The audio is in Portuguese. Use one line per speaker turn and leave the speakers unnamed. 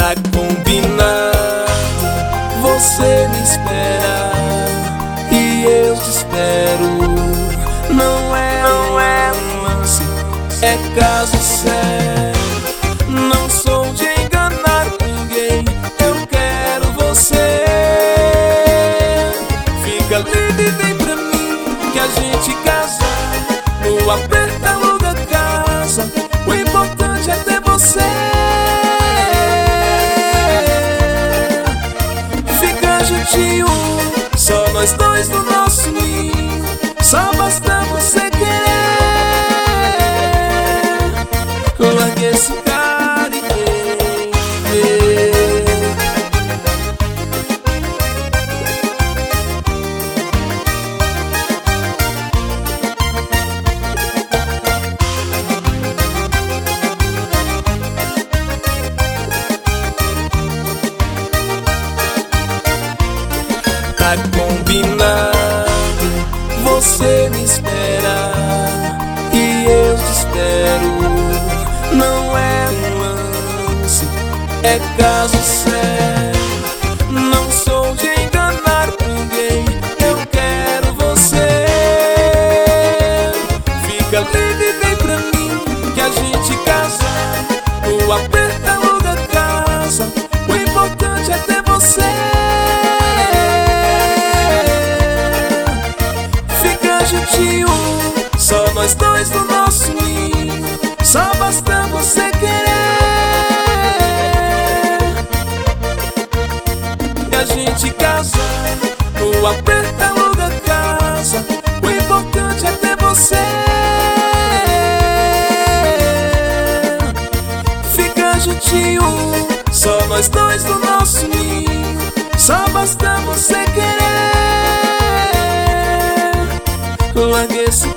Tá combinado, você me espera e eu te espero. Não é um lance, é caso sério. Não sou de enganar ninguém, eu quero você. Fica livre e vem pra mim, que a gente casa. No aperto aluga casa, o importante é ter você. Fica juntinho, só nós dois no nosso ninho. Só basta você querer. Largue esse cara e tá combinado, você me espera e eu te espero. Não é um lance, é caso sério. Não sou de enganar ninguém, eu quero você. Fica livre e vem pra mim, que a gente casa. O aperto aluga casa, o importante é ter você. Juntinho, só nós dois no nosso ninho. Só basta você querer. E a gente casa, no aperto aluga casa. O importante é ter você. Fica juntinho, só nós dois no nosso ninho. Só basta você querer. Largue esse